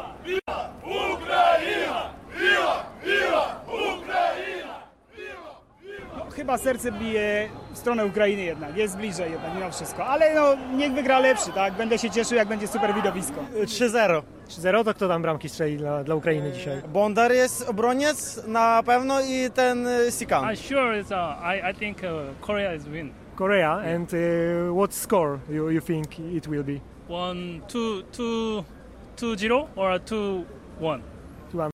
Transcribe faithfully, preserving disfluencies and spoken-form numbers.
Chyba serce bije w stronę Ukrainy jednak, jest bliżej jednak mimo wszystko, ale no niech wygra lepszy, tak? Będę się cieszył, jak będzie super widowisko. trzy zero. trzy zero, to kto tam bramki strzeli dla, dla Ukrainy dzisiaj? Bondar jest obroniec na pewno i ten Sikan. I'm sure it's, uh, I, I think uh, Korea is win. Korea, and uh, what score you, you think it will be? One, two, two, two zero or two one.